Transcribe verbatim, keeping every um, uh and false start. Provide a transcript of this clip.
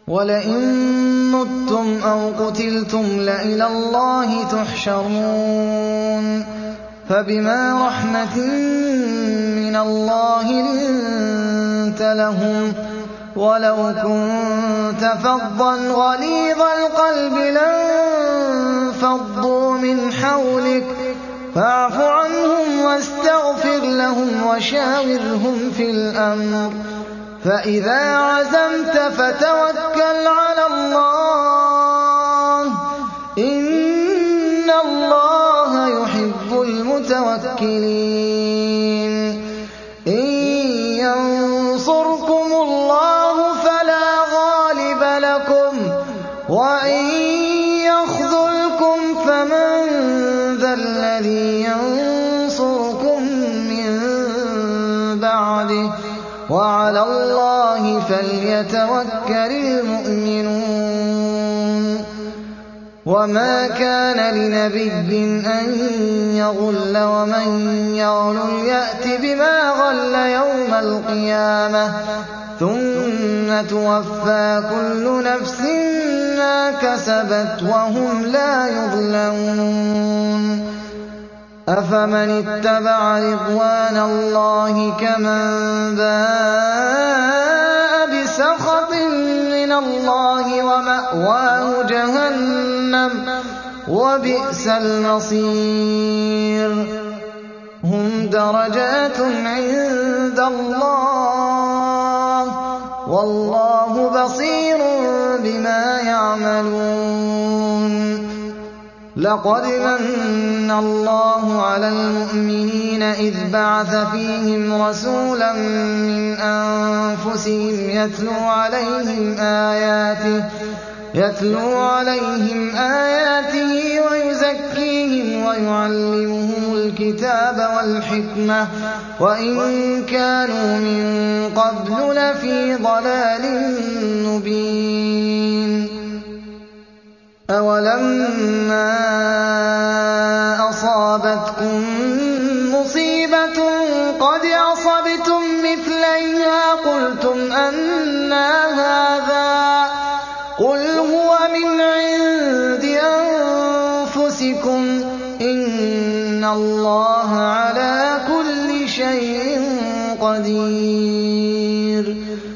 وَلَئِن مُّتُّمْ أَوْ قُتِلْتُمْ لَإِلَى اللَّهِ تُحْشَرُونَ فَبِمَا رَحْمَةٍ مِّنَ اللَّهِ لِنتَ لَهُمْ وَلَوْ كُنتَ فَظًّا غَلِيظَ الْقَلْبِ لَانفَضُّوا مِنْ حَوْلِكَ فَاعْفُ عَنْهُمْ وَاسْتَغْفِرْ لَهُمْ وَشَاوِرْهُمْ فِي الْأَمْرِ فَإِذَا عَزَمْتَ فَتَوَكَّلْ عَلَى اللَّهِ ۚ إِنَّ اللَّهَ يُحِبُّ الْمُتَوَكِّلِينَ إِن يَنصُرْكُمُ اللَّهُ فَلَا غَالِبَ لَكُمْ وَإِن يَخْذُلْكُمْ فَمَن ذَا الَّذِي يَنصُرُكُم مِّن بَعْدِهِ ۗ وَعَلَى اللَّهِ فَلْيَتَوَكَّلِ الْمُؤْمِنُونَ وَمَا كَانَ لِنَبِيٍّ أَن يَغُلَّ وَمَن يَغْلُلْ يَأْتِ بِمَا غَلَّ يَوْمَ الْقِيَامَةِ ثُمَّ تُوَفَّىٰ كُلُّ نَفْسٍ مَّا كَسَبَتْ وَهُمْ لَا يُظْلَمُونَ أَفَمَنِ اتَّبَعَ رِضْوَانَ اللَّهِ كَمَن بَاءَ بِسَخَطٍ مِّنَ اللَّهِ وَمَأْوَاهُ جَهَنَّمُ ۚ وَبِئْسَ الْمَصِيرُ هُمْ دَرَجَاتٌ عِندَ اللَّهِ ۗ وَاللَّهُ بَصِيرٌ بِمَا يَعْمَلُونَ لَقَدْ مَنَّ اللَّهُ عَلَى الْمُؤْمِنِينَ إِذْ بَعَثَ فِيهِمْ رَسُولًا مِّنْ أَنفُسِهِمْ يَتْلُو عَلَيْهِمْ آيَاتِهِ وَيُزَكِّيهِمْ وَيُعَلِّمُهُمُ الْكِتَابَ وَالْحِكْمَةَ وَإِن كَانُوا مِن قَبْلُ لَفِي ضَلَالٍ مُّبِينٍ أَوَلَمَّا أَصَابَتْكُم مُّصِيبَةٌ قَدْ أَصَبْتُم مِّثْلَيْهَا قُلْتُمْ أَنَّىٰ هَٰذَا ۖ قُلْ هُوَ مِنْ عِندِ أَنفُسِكُمْ ۗ إِنَّ اللَّهَ عَلَىٰ كُلِّ شَيْءٍ قَدِيرٌ